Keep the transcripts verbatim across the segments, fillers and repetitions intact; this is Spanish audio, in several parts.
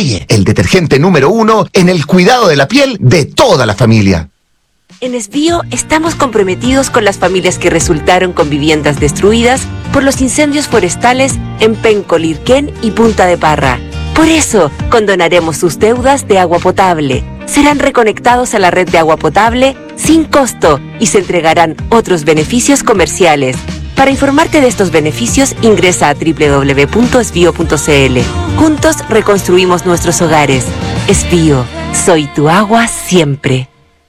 Teye, el detergente número uno en el cuidado de la piel de toda la familia. En Esbío estamos comprometidos con las familias que resultaron con viviendas destruidas por los incendios forestales en Penco, Lirquén y Punta de Parra. Por eso, condonaremos sus deudas de agua potable. Serán reconectados a la red de agua potable sin costo y se entregarán otros beneficios comerciales. Para informarte de estos beneficios, ingresa a doble u doble u doble u punto esbío punto ce ele. Juntos reconstruimos nuestros hogares. Esbío, soy tu agua siempre.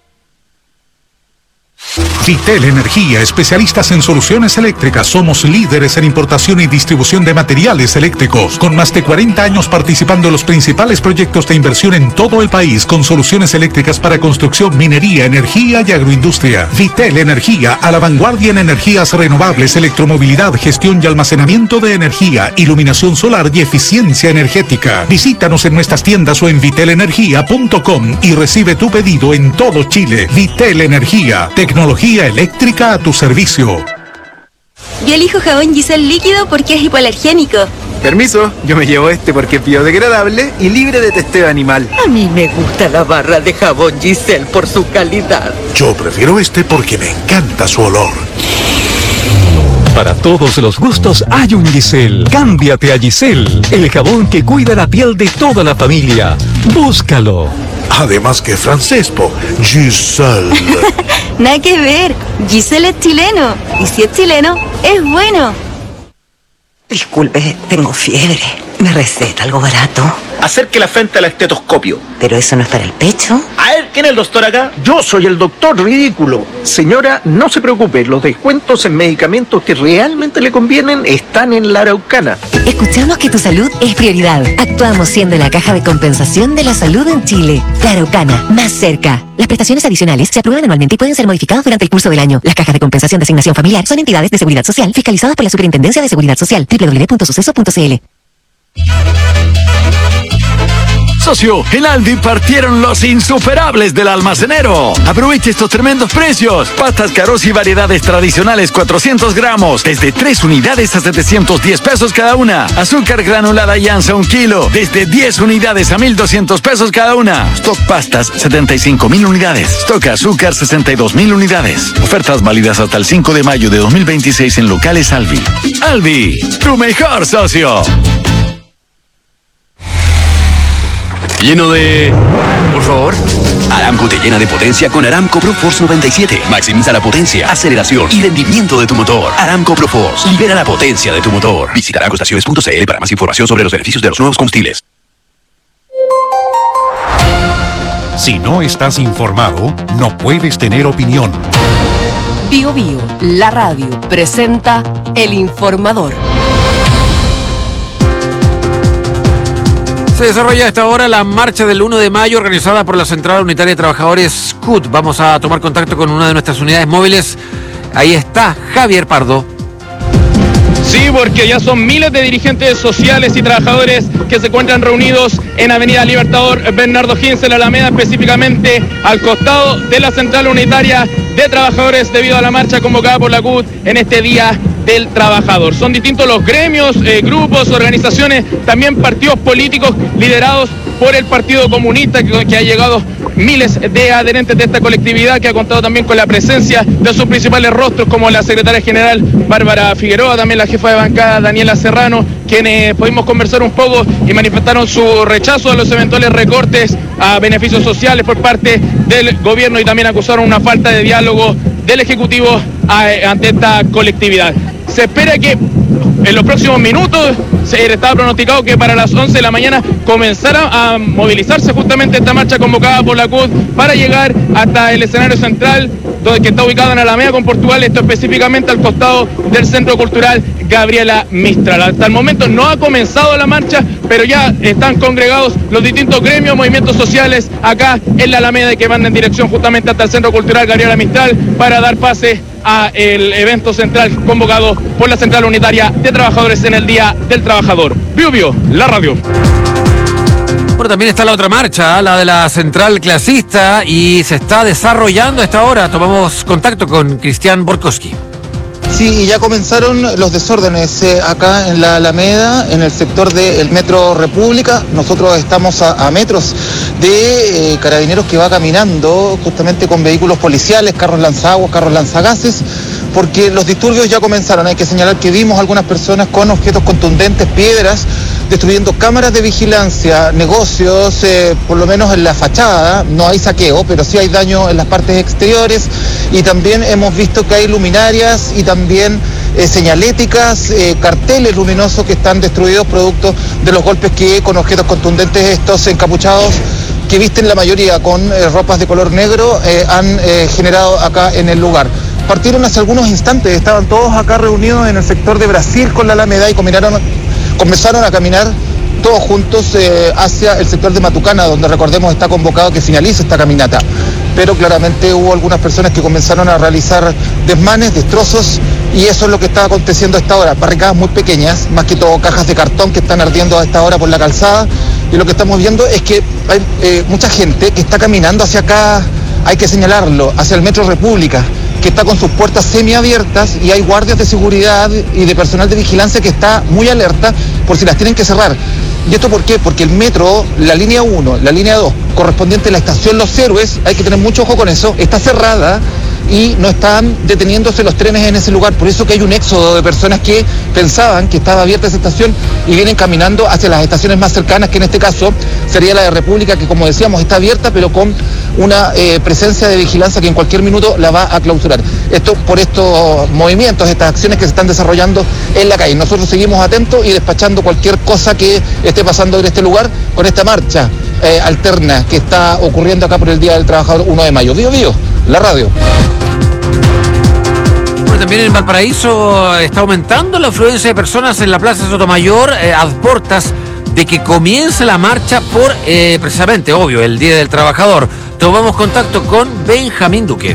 Vitel Energía, especialistas en soluciones eléctricas. Somos líderes en importación y distribución de materiales eléctricos, con más de cuarenta años participando en los principales proyectos de inversión en todo el país, con soluciones eléctricas para construcción, minería, energía y agroindustria. Vitel Energía, a la vanguardia en energías renovables, electromovilidad, gestión y almacenamiento de energía, iluminación solar y eficiencia energética. Visítanos en nuestras tiendas o en vitel energía punto com y recibe tu pedido en todo Chile. Vitel Energía, tecnología eléctrica a tu servicio. Yo elijo jabón Giselle líquido porque es hipoalergénico. Permiso, yo me llevo este porque es biodegradable y libre de testeo animal. A mí me gusta la barra de jabón Giselle por su calidad. Yo prefiero este porque me encanta su olor. Para todos los gustos hay un Giselle. Cámbiate a Giselle, el jabón que cuida la piel de toda la familia. Búscalo. Además que francés, po. Giselle. Nada que ver. Giselle es chileno. Y si es chileno, es bueno. Disculpe, tengo fiebre. ¿Me receta algo barato? Acerque la frente al estetoscopio. ¿Pero eso no es para el pecho? A ver, ¿quién es el doctor acá? Yo soy el doctor ridículo. Señora, no se preocupe, los descuentos en medicamentos que realmente le convienen están en la Araucana. Escuchamos que tu salud es prioridad. Actuamos siendo la caja de compensación de la salud en Chile. La Araucana, más cerca. Las prestaciones adicionales se aprueban anualmente y pueden ser modificadas durante el curso del año. Las cajas de compensación de asignación familiar son entidades de seguridad social fiscalizadas por la Superintendencia de Seguridad Social. doble u doble u doble u punto suceso punto ce ele. Socio, en Aldi partieron los insuperables del almacenero. Aproveche estos tremendos precios. Pastas Carosi y variedades tradicionales cuatrocientos gramos, desde tres unidades a setecientos diez pesos cada una. Azúcar granulada Yanza un kilo, desde diez unidades a mil doscientos pesos cada una. Stock pastas setenta y cinco mil unidades. Stock azúcar sesenta y dos mil unidades. Ofertas válidas hasta el cinco de mayo de dos mil veintiséis en locales Alvi. Alvi, tu mejor socio. Lleno de... Por favor. Aramco te llena de potencia con Aramco ProForce noventa y siete. Maximiza la potencia, aceleración y rendimiento de tu motor. Aramco ProForce. Libera la potencia de tu motor. Visita aramco estaciones punto ce ele para más información sobre los beneficios de los nuevos combustibles. Si no estás informado, no puedes tener opinión. Bio Bio, la radio, presenta El Informador. Se desarrolla a esta hora la marcha del uno de mayo organizada por la Central Unitaria de Trabajadores C U T. Vamos a tomar contacto con una de nuestras unidades móviles. Ahí está Javier Pardo. Sí, porque ya son miles de dirigentes sociales y trabajadores que se encuentran reunidos en Avenida Libertador Bernardo Higgins, en la Alameda, específicamente al costado de la Central Unitaria de Trabajadores, debido a la marcha convocada por la C U T en este Día del Trabajador. Son distintos los gremios, eh, grupos, organizaciones, también partidos políticos liderados por el Partido Comunista, que, que ha llegado miles de adherentes de esta colectividad, que ha contado también con la presencia de sus principales rostros, como la secretaria general Bárbara Figueroa, también la jefa de bancada Daniela Serrano, quienes pudimos conversar un poco y manifestaron su rechazo a los eventuales recortes a beneficios sociales por parte del gobierno, y también acusaron una falta de diálogo del Ejecutivo a, ante esta colectividad. Se espera que en los próximos minutos, se estaba pronosticado que para las once de la mañana comenzara a movilizarse justamente esta marcha convocada por la C U T para llegar hasta el escenario central, donde que está ubicado en Alameda con Portugal, esto específicamente al costado del Centro Cultural Gabriela Mistral. Hasta el momento no ha comenzado la marcha, pero ya están congregados los distintos gremios, movimientos sociales acá en la Alameda, que van en dirección justamente hasta el Centro Cultural Gabriela Mistral para dar pase a el evento central convocado por la Central Unitaria de Trabajadores en el Día del Trabajador. Bio Bio, la radio. Bueno, también está la otra marcha, la de la Central Clasista, y se está desarrollando a esta hora. Tomamos contacto con Cristian Borkowski. Sí, y ya comenzaron los desórdenes eh, acá en la Alameda, en el sector del Metro República. Nosotros estamos a, a metros de eh, carabineros que va caminando justamente con vehículos policiales, carros lanzaguas, carros lanzagases, porque los disturbios ya comenzaron. Hay que señalar que vimos algunas personas con objetos contundentes, piedras, destruyendo cámaras de vigilancia, negocios, eh, por lo menos en la fachada. No hay saqueo, pero sí hay daño en las partes exteriores, y también hemos visto que hay luminarias y también eh, señaléticas, eh, carteles luminosos que están destruidos producto de los golpes que con objetos contundentes estos encapuchados, que visten la mayoría con eh, ropas de color negro, eh, han eh, generado acá en el lugar. Partieron hace algunos instantes, estaban todos acá reunidos en el sector de Brasil con la Alameda y comenzaron, comenzaron a caminar todos juntos eh, hacia el sector de Matucana, donde recordemos está convocado que finalice esta caminata. Pero claramente hubo algunas personas que comenzaron a realizar desmanes, destrozos, y eso es lo que está aconteciendo a esta hora. Barricadas muy pequeñas, más que todo cajas de cartón que están ardiendo a esta hora por la calzada, y lo que estamos viendo es que hay eh, mucha gente que está caminando hacia acá, hay que señalarlo, hacia el Metro República, que está con sus puertas semiabiertas, y hay guardias de seguridad y de personal de vigilancia que está muy alerta por si las tienen que cerrar. ¿Y esto por qué? Porque el metro, la línea uno, la línea dos, correspondiente a la estación Los Héroes, hay que tener mucho ojo con eso, está cerrada y no están deteniéndose los trenes en ese lugar. Por eso que hay un éxodo de personas que pensaban que estaba abierta esa estación y vienen caminando hacia las estaciones más cercanas, que en este caso sería la de República, que como decíamos está abierta, pero con una eh, presencia de vigilancia que en cualquier minuto la va a clausurar. Esto por estos movimientos, estas acciones que se están desarrollando en la calle. Nosotros seguimos atentos y despachando cualquier cosa que esté pasando en este lugar con esta marcha eh, alterna que está ocurriendo acá por el Día del Trabajador uno de mayo. Bío Bío, la radio. Bueno, también en Valparaíso está aumentando la afluencia de personas en la Plaza Sotomayor, eh, a puertas de que comience la marcha por, eh, precisamente, obvio, el Día del Trabajador. Tomamos contacto con Benjamín Duque.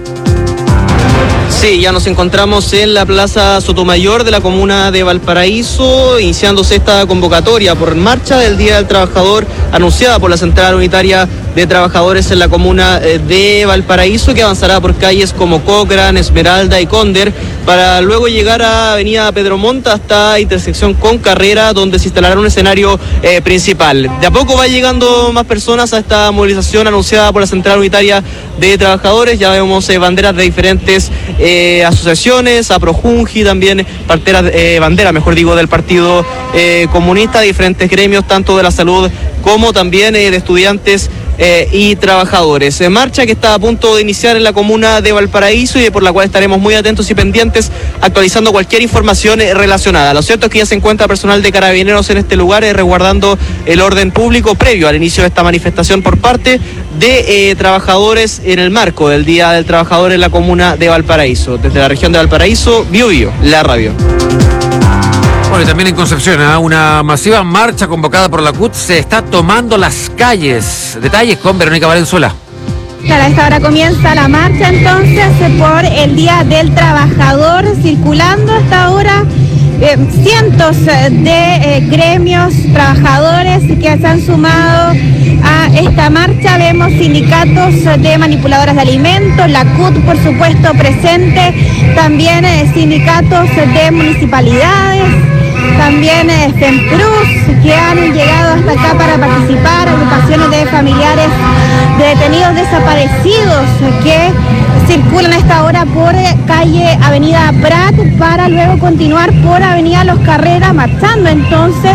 Sí, ya nos encontramos en la Plaza Sotomayor de la comuna de Valparaíso, iniciándose esta convocatoria por marcha del Día del Trabajador anunciada por la Central Unitaria de Trabajadores en la comuna de Valparaíso, que avanzará por calles como Cochrane, Esmeralda y Cóndor, para luego llegar a Avenida Pedro Montt hasta intersección con Carrera, donde se instalará un escenario eh, principal. De a poco va llegando más personas a esta movilización anunciada por la Central Unitaria de Trabajadores. Ya vemos eh, banderas de diferentes eh, asociaciones, a Projunji también, parteras, eh, bandera, mejor digo, del Partido eh, Comunista, diferentes gremios, tanto de la salud como también eh, de estudiantes Eh, y trabajadores. Eh, marcha que está a punto de iniciar en la comuna de Valparaíso y por la cual estaremos muy atentos y pendientes, actualizando cualquier información eh, relacionada. Lo cierto es que ya se encuentra personal de Carabineros en este lugar, eh, resguardando el orden público previo al inicio de esta manifestación por parte de eh, trabajadores en el marco del Día del Trabajador en la comuna de Valparaíso. Desde la región de Valparaíso, Bío Bío, la radio. Bueno, y también en Concepción, ¿eh? Una masiva marcha convocada por la C U T se está tomando las calles. Detalles con Verónica Valenzuela. Claro, a esta hora comienza la marcha entonces por el Día del Trabajador, circulando hasta ahora eh, cientos de eh, gremios, trabajadores que se han sumado a esta marcha. Vemos sindicatos de manipuladoras de alimentos, la C U T por supuesto presente, también eh, sindicatos de municipalidades, también eh, FEMPRUS, que han llegado hasta acá para participar, agrupaciones de familiares de detenidos desaparecidos que circulan a esta hora por eh, calle Avenida Prat para luego continuar por Avenida Los Carreras, marchando entonces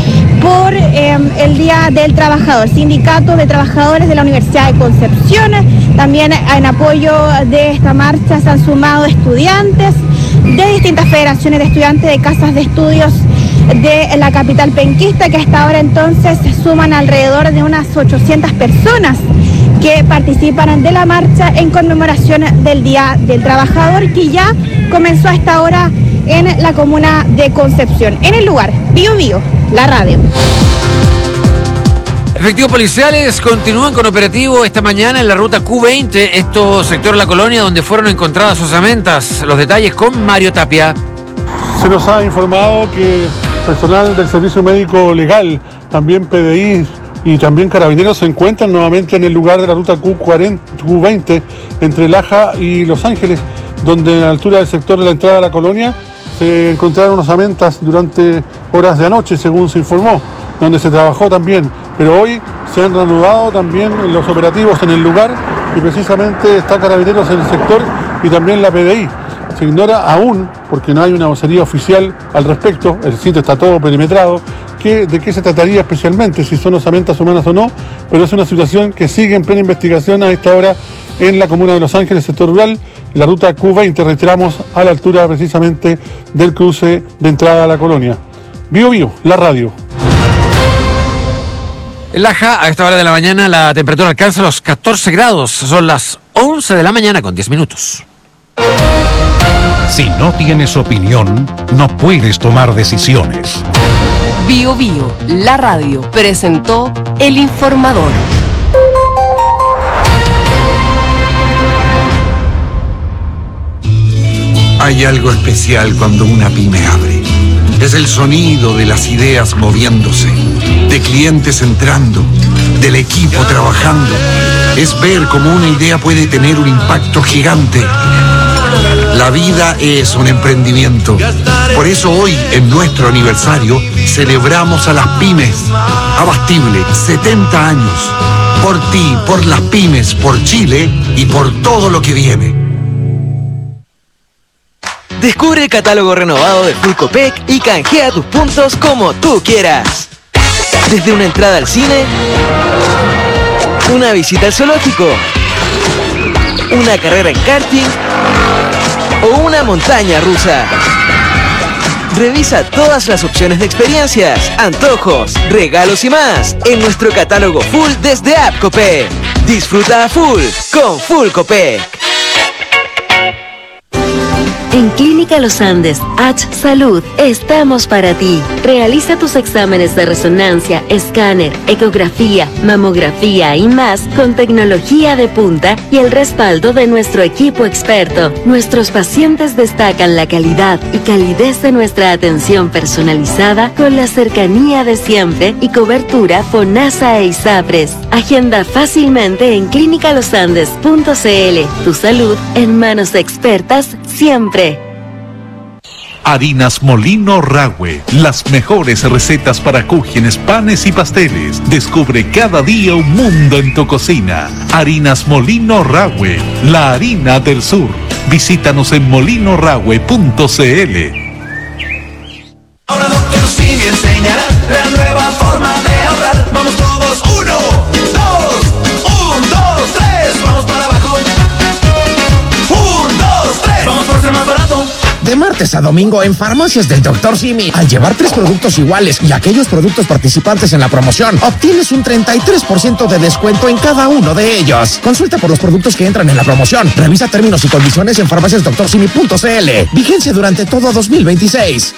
por eh, el Día del Trabajador. Sindicatos de trabajadores de la Universidad de Concepción, también en apoyo de esta marcha se han sumado estudiantes de distintas federaciones de estudiantes de casas de estudios de la capital penquista, que hasta ahora entonces suman alrededor de unas ochocientas personas que participan de la marcha en conmemoración del Día del Trabajador, que ya comenzó a esta hora en la comuna de Concepción. En el lugar, Bío Bío, la radio. Efectivos policiales continúan con operativo esta mañana en la ruta Q veinte, esto sector La Colonia, donde fueron encontradas osamentas. Los detalles con Mario Tapia. Se nos ha informado que personal del Servicio Médico Legal, también P D I y también Carabineros se encuentran nuevamente en el lugar de la ruta Q cuarenta, Q veinte entre Laja y Los Ángeles, donde a la altura del sector de la entrada a la colonia se encontraron osamentas durante horas de anoche, según se informó, donde se trabajó también. Pero hoy se han reanudado también los operativos en el lugar y precisamente está Carabineros en el sector y también la P D I. Se ignora aún, porque no hay una vocería oficial al respecto, el sitio está todo perimetrado, que, de qué se trataría especialmente, si son osamentas humanas o no, pero es una situación que sigue en plena investigación a esta hora en la comuna de Los Ángeles, sector rural, la ruta Q veinte, reiteramos, a la altura precisamente del cruce de entrada a la colonia. Bio Bio, la radio. En Laja, a esta hora de la mañana, la temperatura alcanza los catorce grados. Son las once de la mañana con diez minutos. Si no tienes opinión, no puedes tomar decisiones. Bio Bio, la radio, presentó El Informador. Hay algo especial cuando una pyme abre. Es el sonido de las ideas moviéndose, de clientes entrando, del equipo trabajando. Es ver cómo una idea puede tener un impacto gigante. La vida es un emprendimiento. Por eso hoy, en nuestro aniversario, celebramos a las pymes. Abastible, setenta años. Por ti, por las pymes, por Chile y por todo lo que viene. Descubre el catálogo renovado de Full Copec y canjea tus puntos como tú quieras. Desde una entrada al cine, una visita al zoológico, una carrera en karting o una montaña rusa. Revisa todas las opciones de experiencias, antojos, regalos y más en nuestro catálogo Full desde App Copec. Disfruta a full con Full Copec. En Clínica Los Andes, H Salud, estamos para ti. Realiza tus exámenes de resonancia, escáner, ecografía, mamografía y más con tecnología de punta y el respaldo de nuestro equipo experto. Nuestros pacientes destacan la calidad y calidez de nuestra atención personalizada con la cercanía de siempre y cobertura FONASA e ISAPRES. Agenda fácilmente en clínica los andes punto c l. Tu salud en manos de expertas siempre. Harinas Molino Rahue, las mejores recetas para cúgenes, panes y pasteles. Descubre cada día un mundo en tu cocina. Harinas Molino Rahue, la harina del sur. Visítanos en molino rahue punto c l. Ahora doctor Simi enseñará la nueva forma de ahorrar. Vamos todos, uno, dos, un, dos, tres, vamos para abajo. Un, dos, tres, vamos por ser más barato. De martes a domingo en Farmacias del doctor Simi, al llevar tres productos iguales y aquellos productos participantes en la promoción, obtienes un treinta y tres por ciento de descuento en cada uno de ellos. Consulta por los productos que entran en la promoción. Revisa términos y condiciones en farmacias doctor simi punto c l. Vigencia durante todo dos mil veintiséis.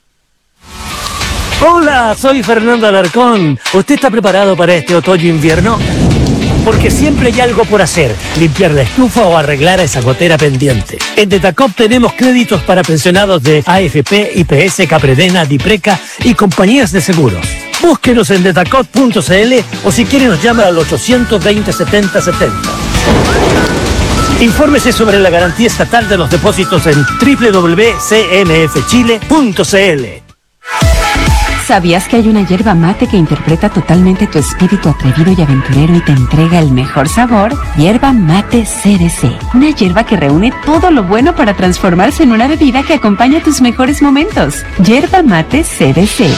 Hola, soy Fernando Alarcón. ¿Usted está preparado para este otoño-invierno? Porque siempre hay algo por hacer, limpiar la estufa o arreglar esa gotera pendiente. En Detacop tenemos créditos para pensionados de A F P, I P S, Capredena, Dipreca y compañías de seguros. Búsquenos en detacop punto c l o si quiere nos llama al ochocientos veinte, setenta setenta. Infórmese sobre la garantía estatal de los depósitos en doble u doble u doble u punto c n f chile punto c l. ¿Sabías que hay una hierba mate que interpreta totalmente tu espíritu atrevido y aventurero y te entrega el mejor sabor? Hierba Mate C D C. Una hierba que reúne todo lo bueno para transformarse en una bebida que acompaña tus mejores momentos. Hierba Mate C D C.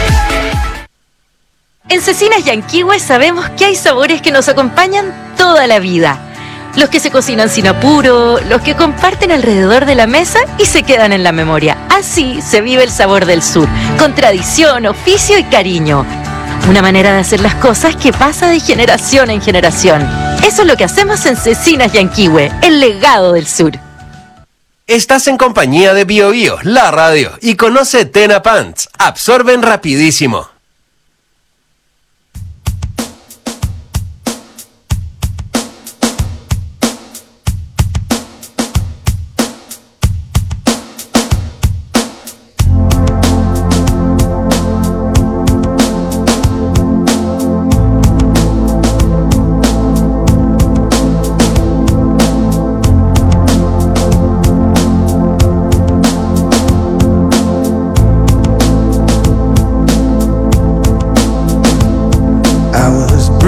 En Cecinas Yanquihue sabemos que hay sabores que nos acompañan toda la vida. Los que se cocinan sin apuro, los que comparten alrededor de la mesa y se quedan en la memoria. Así se vive el sabor del sur, con tradición, oficio y cariño. Una manera de hacer las cosas que pasa de generación en generación. Eso es lo que hacemos en Cecinas Yanquihue, el legado del sur. Estás en compañía de Bio Bio, la radio, y conoce Tena Pants. Absorben rapidísimo.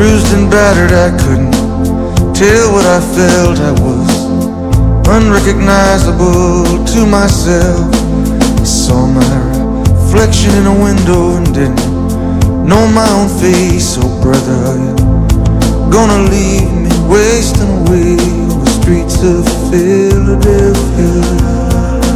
bruised and battered, I couldn't tell what I felt. I was unrecognizable to myself. I saw my reflection in a window and didn't know my own face. Oh brother, are you gonna leave me wasting away on the streets of Philadelphia?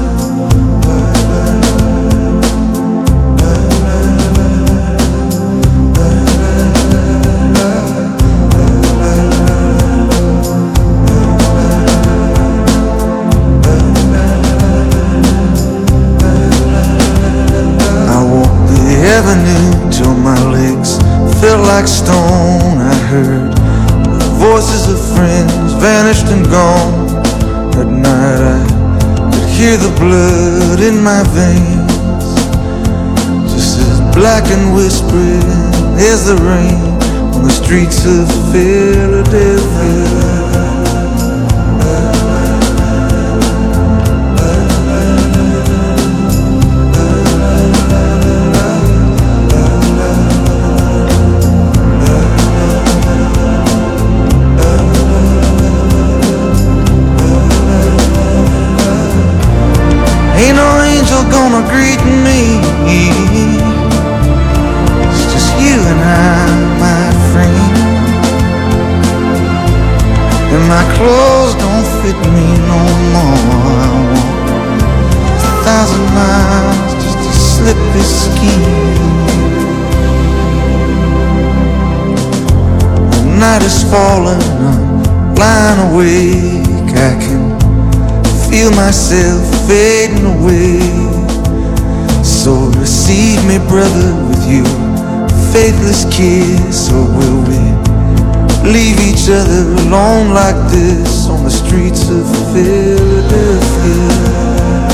Till my legs felt like stone. I heard the voices of friends vanished and gone. At night I could hear the blood in my veins, just as black and whispering as the rain on the streets of Philadelphia. Ain't no angel gonna greet me. It's just you and I, my friend. And my clothes don't fit me no more. I walk a thousand miles just to slip this skin. The night is falling, I'm lying awake. I can feel myself fading away. So receive me, brother, with your faithless kiss. Or will we leave each other alone like this on the streets of Philadelphia?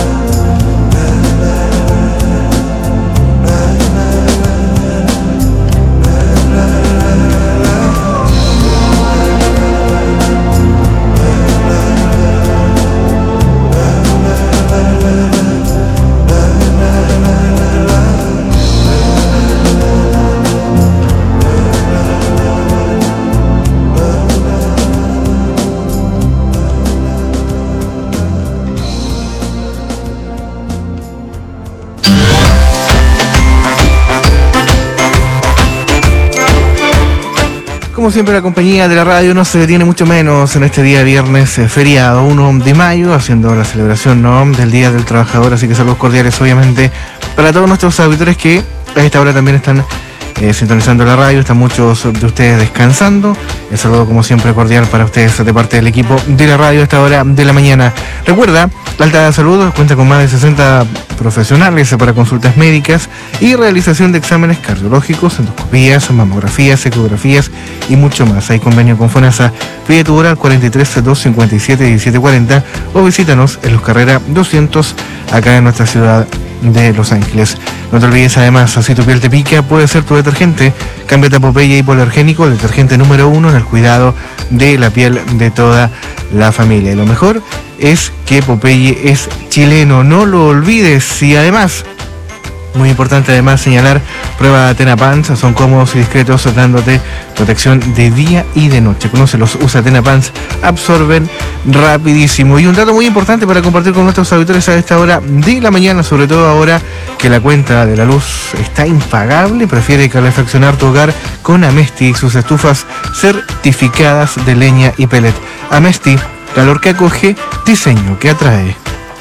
Como siempre, la compañía de la radio no se detiene mucho menos en este día viernes eh, feriado, uno de mayo, haciendo la celebración, ¿no?, del Día del Trabajador. Así que saludos cordiales, obviamente, para todos nuestros auditores que a esta hora también están eh, sintonizando la radio. Están muchos de ustedes descansando. El saludo, como siempre, cordial para ustedes de parte del equipo de la radio a esta hora de la mañana. Recuerda, la Alta de Salud cuenta con más de sesenta profesionales para consultas médicas y realización de exámenes cardiológicos, endoscopías, mamografías, ecografías y mucho más. Hay convenio con FONASA. Pide tu hora al cuarenta y tres, dos cincuenta y siete, diecisiete cuarenta o visítanos en Los Carrera doscientos, acá en nuestra ciudad de Los Ángeles. No te olvides, además, si tu piel te pica, puede ser tu detergente. Cámbiate a Popeye Hipoalergénico, el detergente número uno en el cuidado de la piel de toda la familia. Y lo mejor es que Popeye es chileno, no lo olvides. Y además, muy importante además señalar, prueba TenaPants, son cómodos y discretos, dándote protección de día y de noche. Conócelos, usa TenaPants, absorben rapidísimo. Y un dato muy importante para compartir con nuestros auditores a esta hora de la mañana, sobre todo ahora que la cuenta de la luz está impagable. Prefiere calefaccionar tu hogar con Amesti y sus estufas certificadas de leña y pellet. Amesti, calor que acoge, diseño que atrae.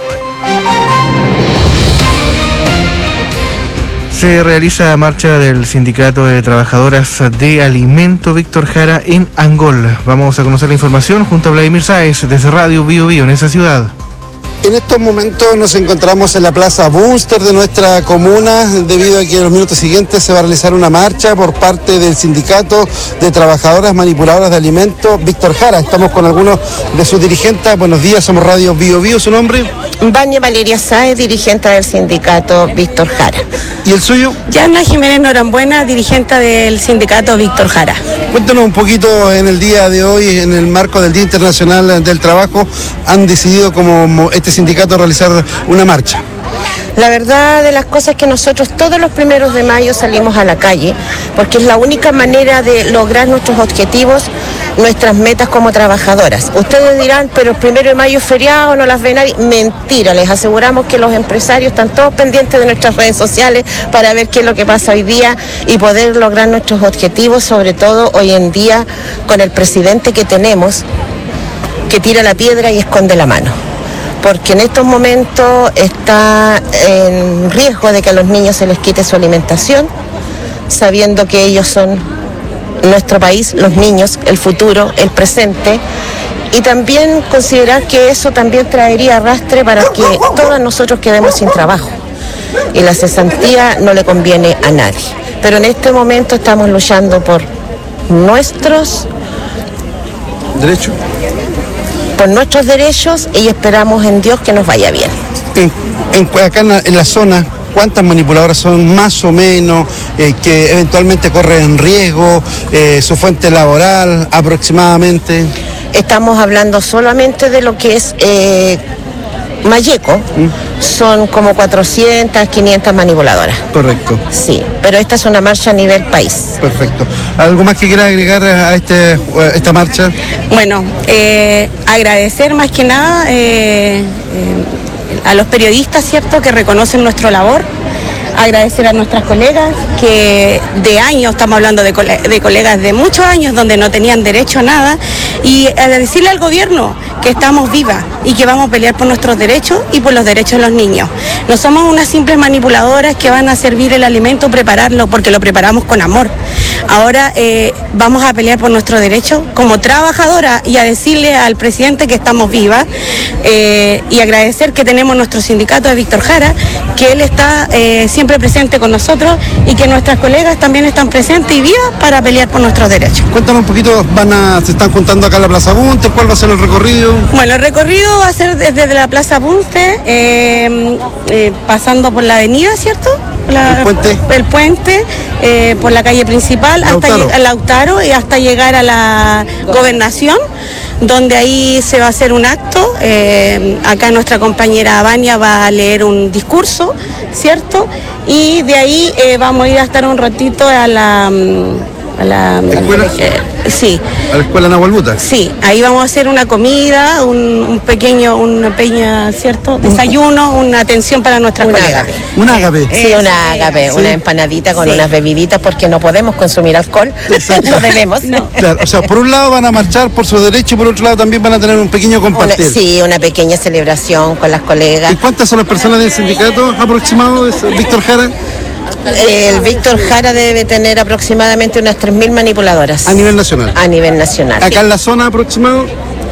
Se realiza marcha del Sindicato de Trabajadoras de Alimento Víctor Jara en Angol. Vamos a conocer la información junto a Vladimir Sáez desde Radio Bio Bio en esa ciudad. En estos momentos nos encontramos en la Plaza Bunster de nuestra comuna, debido a que en los minutos siguientes se va a realizar una marcha por parte del Sindicato de Trabajadoras Manipuladoras de Alimentos Víctor Jara. Estamos con algunos de sus dirigentes. Buenos días, somos Radio Bio Bio. ¿Su nombre? Vania Valeria Sáez, dirigente del Sindicato Víctor Jara. ¿Y el suyo? Yana Jiménez Norambuena, dirigente del Sindicato Víctor Jara. Cuéntanos un poquito, en el día de hoy, en el marco del Día Internacional del Trabajo, han decidido como este sindicato realizar una marcha. La verdad de las cosas es que nosotros todos los primeros de mayo salimos a la calle, porque es la única manera de lograr nuestros objetivos, nuestras metas como trabajadoras. Ustedes dirán, pero el primero de mayo es feriado, no las ve nadie. Mentira, les aseguramos que los empresarios están todos pendientes de nuestras redes sociales para ver qué es lo que pasa hoy día y poder lograr nuestros objetivos, sobre todo hoy en día con el presidente que tenemos, que tira la piedra y esconde la mano. Porque en estos momentos está en riesgo de que a los niños se les quite su alimentación, sabiendo que ellos son nuestro país, los niños, el futuro, el presente, y también considerar que eso también traería arrastre para que todos nosotros quedemos sin trabajo. Y la cesantía no le conviene a nadie. Pero en este momento estamos luchando por nuestros derechos. por nuestros derechos y esperamos en Dios que nos vaya bien. En, en, acá en la, en la zona, ¿cuántas manipuladoras son más o menos eh, que eventualmente corren riesgo, eh, su fuente laboral aproximadamente? Estamos hablando solamente de lo que es eh, Mayeco, ¿Mm? Son como cuatrocientas, quinientas manipuladoras. Correcto. Sí, pero esta es una marcha a nivel país. Perfecto. ¿Algo más que quiera agregar a este, a esta marcha? Bueno, eh, agradecer más que nada eh, eh, a los periodistas, ¿cierto?, que reconocen nuestra labor. Agradecer a nuestras colegas que de años, estamos hablando de, cole, de colegas de muchos años donde no tenían derecho a nada, y a decirle al gobierno que estamos vivas y que vamos a pelear por nuestros derechos y por los derechos de los niños. No somos unas simples manipuladoras que van a servir el alimento, prepararlo, porque lo preparamos con amor. Ahora eh, vamos a pelear por nuestros derechos como trabajadora y a decirle al presidente que estamos vivas eh, y agradecer que tenemos nuestro sindicato de Víctor Jara, que él está eh, siempre presente con nosotros y que nuestras colegas también están presentes y vivas para pelear por nuestros derechos. Cuéntanos un poquito, van a, se están juntando acá en la Plaza Bunte, ¿cuál va a ser el recorrido? Bueno, el recorrido va a ser desde la Plaza Bunte, eh, eh, pasando por la avenida, ¿cierto? La, el puente, el puente eh, por la calle principal Lautaro. hasta Lautaro y hasta llegar a la Gobernación, donde ahí se va a hacer un acto. Eh, acá nuestra compañera Vania va a leer un discurso, ¿cierto? Y de ahí eh, vamos a ir a estar un ratito a la... a la ¿Escuela? Eh, sí. ¿A la escuela Nahuel Buta? Sí, ahí vamos a hacer una comida, un, un pequeño, una pequeña, ¿cierto? Desayuno, una atención para nuestras un colegas. Ágape. Un ágape. Sí, un ágape, sí. Una empanadita con sí. unas bebiditas porque no podemos consumir alcohol. No debemos. No. Claro, o sea, por un lado van a marchar por su derecho y por otro lado también van a tener un pequeño compartir. Una, sí, una pequeña celebración con las colegas. ¿Y cuántas son las personas del sindicato aproximado de Víctor Jara? El Víctor Jara debe tener aproximadamente unas tres mil manipuladoras. ¿A nivel nacional? A nivel nacional. ¿Acá sí. en la zona aproximado?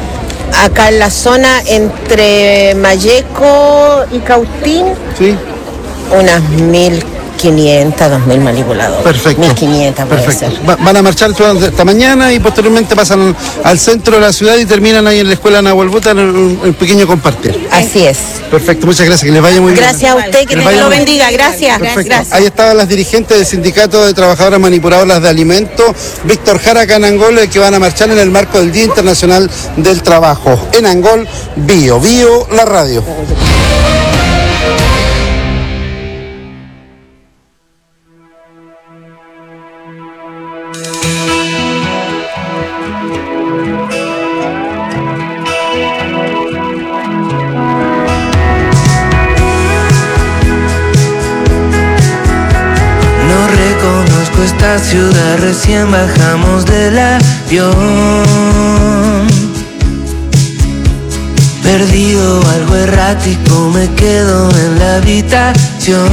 Acá en la zona entre Mayeco y Cautín. Sí. Unas mil quinientas, dos mil manipuladoras. Perfecto. mil quinientas puede Perfecto. ser. Va, van a marchar esta mañana y posteriormente pasan al centro de la ciudad y terminan ahí en la escuela Nahuel Buta en el, el pequeño compartir. Así es. Perfecto, muchas gracias, que les vaya muy gracias bien. Gracias a usted, que, que Dios lo bendiga, gracias. gracias. Ahí estaban las dirigentes del Sindicato de Trabajadoras Manipuladoras de Alimentos, Víctor Jara, acá en Angol, que van a marchar en el marco del Día Internacional del Trabajo. En Angol, Bio, Bio, la radio. Esta ciudad recién bajamos del avión. Perdido, algo errático, me quedo en la habitación.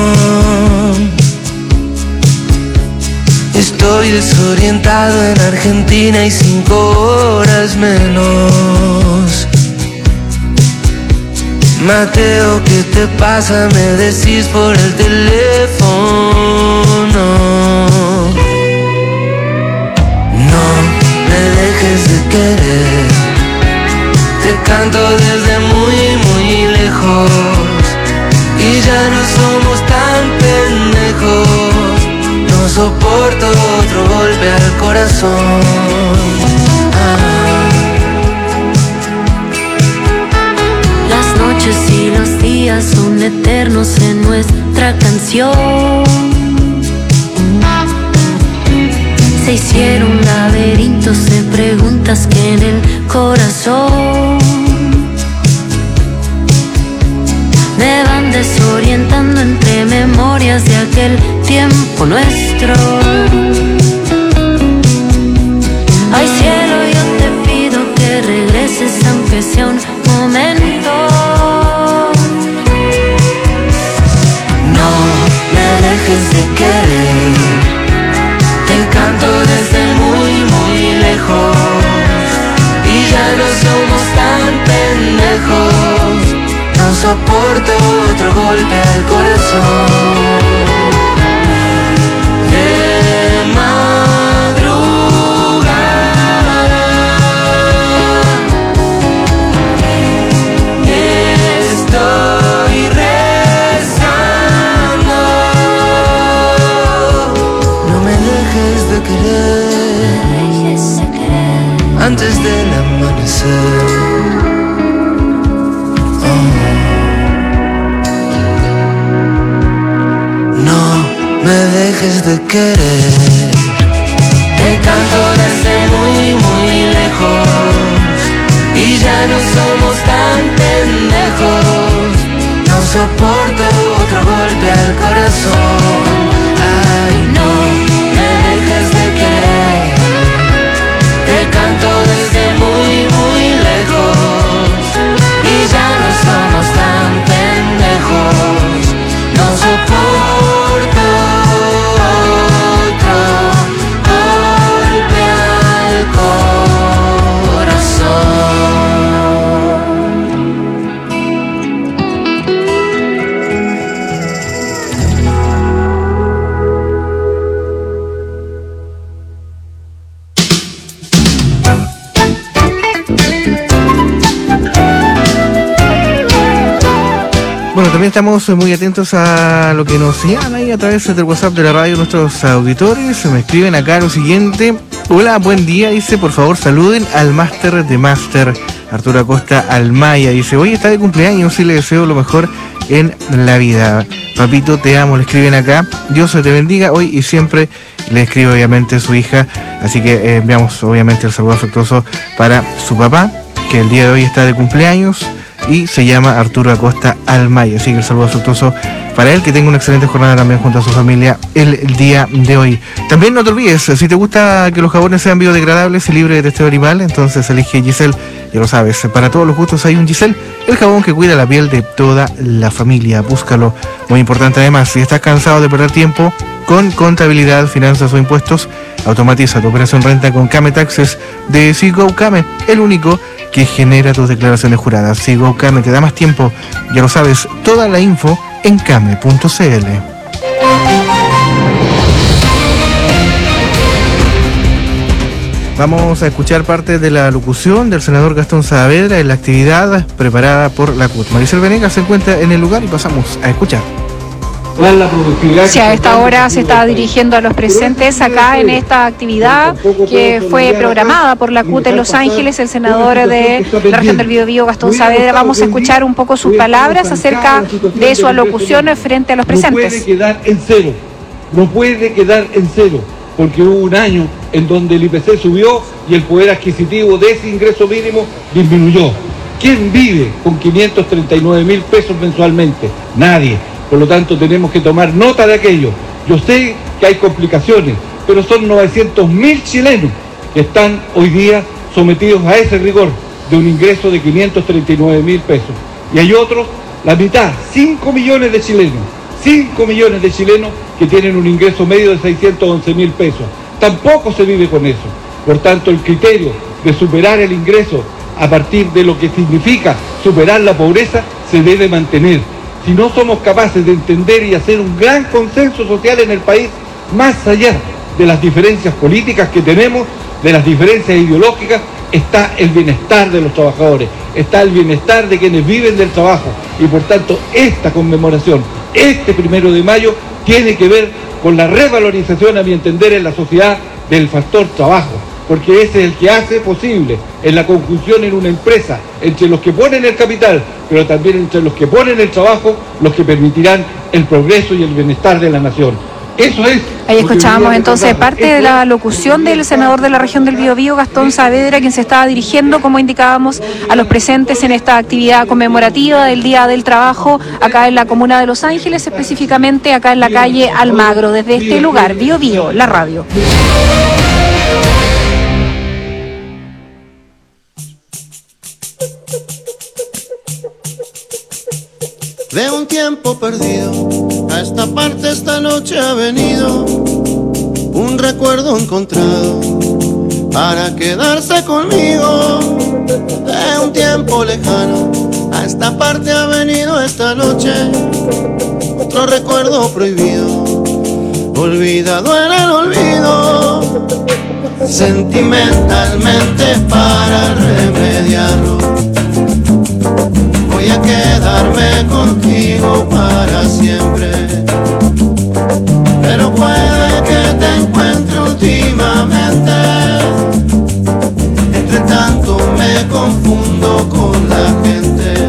Estoy desorientado en Argentina y cinco horas menos. Mateo, ¿qué te pasa? Me decís por el teléfono. No me dejes de querer. Te canto desde muy, muy lejos. Y ya no somos tan pendejos. No soporto otro golpe al corazón. Y los días son eternos en vueltas que en el corazón me van desorientando entre memorias de aquel tiempo nuestro. Ay cielo, yo te pido que regreses aunque sea un momento. No me dejes de querer, te canto desde muy muy lejos y ya no somos tan pendejos. No soporto otro golpe al corazón. De madrugada estoy rezando. No me dejes de querer antes del amanecer. Me dejes de querer, te canto desde muy muy lejos y ya no somos tan pendejos. No soporto otro golpe al corazón. Ay, no me dejes de querer, te canto desde muy muy lejos y ya no somos tan pendejos. No soporto Bueno, también estamos muy atentos a lo que nos señalan ahí a través del WhatsApp de la radio nuestros auditores. Me escriben acá lo siguiente. Hola, buen día, dice, por favor saluden al máster de máster, Arturo Acosta Almaya. Dice, hoy está de cumpleaños y le deseo lo mejor en la vida. Papito, te amo, le escriben acá. Dios te bendiga hoy y siempre. Le escribe obviamente su hija. Así que eh, enviamos obviamente el saludo afectuoso para su papá, que el día de hoy está de cumpleaños y se llama Arturo Acosta Almaya. Así que el saludo afectuoso para él, que tenga una excelente jornada también junto a su familia el día de hoy. También no te olvides, si te gusta que los jabones sean biodegradables y libres de testeo animal, entonces elige Giselle, ya lo sabes, para todos los gustos hay un Giselle, el jabón que cuida la piel de toda la familia. Búscalo, muy importante además, si estás cansado de perder tiempo con contabilidad, finanzas o impuestos, automatiza tu operación renta con Came Taxes de Sigo Came, el único que genera tus declaraciones juradas. Sigo Came, te da más tiempo, ya lo sabes, toda la info en came punto c l. Vamos a escuchar parte de la locución del senador Gastón Saavedra en la actividad preparada por la C U T. Maricel Venegas se encuentra en el lugar y pasamos a escuchar. Sí, a esta hora se está dirigiendo a los presentes acá en esta actividad que fue programada por la C U T en Los Ángeles, el senador de la región del Biobío, Gastón Saavedra. Vamos a escuchar un poco sus palabras acerca de su alocución frente a los presentes. No puede quedar en cero, no puede quedar en cero, porque hubo un año en donde el I P C subió y el poder adquisitivo de ese ingreso mínimo disminuyó. ¿Quién vive con quinientos treinta y nueve mil pesos mensualmente? Nadie. Por lo tanto, tenemos que tomar nota de aquello. Yo sé que hay complicaciones, pero son novecientos mil chilenos que están hoy día sometidos a ese rigor de un ingreso de quinientos treinta y nueve mil pesos. Y hay otros, la mitad, cinco millones de chilenos, cinco millones de chilenos que tienen un ingreso medio de seiscientos once mil pesos. Tampoco se vive con eso. Por tanto, el criterio de superar el ingreso a partir de lo que significa superar la pobreza se debe mantener. Si no somos capaces de entender y hacer un gran consenso social en el país, más allá de las diferencias políticas que tenemos, de las diferencias ideológicas, está el bienestar de los trabajadores, está el bienestar de quienes viven del trabajo. Y por tanto, esta conmemoración, este primero de mayo, tiene que ver con la revalorización, a mi entender, en la sociedad del factor trabajo, porque ese es el que hace posible en la conjunción en una empresa entre los que ponen el capital, pero también entre los que ponen el trabajo, los que permitirán el progreso y el bienestar de la nación. Eso es. Ahí escuchábamos entonces parte de la locución del senador de la región del Biobío, Gastón Saavedra, quien se estaba dirigiendo, como indicábamos, a los presentes en esta actividad conmemorativa del Día del Trabajo, acá en la comuna de Los Ángeles, específicamente acá en la calle Almagro. Desde este lugar, Biobío, la radio. De un tiempo perdido, a esta parte esta noche ha venido un recuerdo encontrado para quedarse conmigo. De un tiempo lejano, a esta parte ha venido esta noche otro recuerdo prohibido, olvidado en el olvido. Sentimentalmente para remediarlo voy a quedarme contigo para siempre, pero puede que te encuentre últimamente. Entre tanto me confundo con la gente.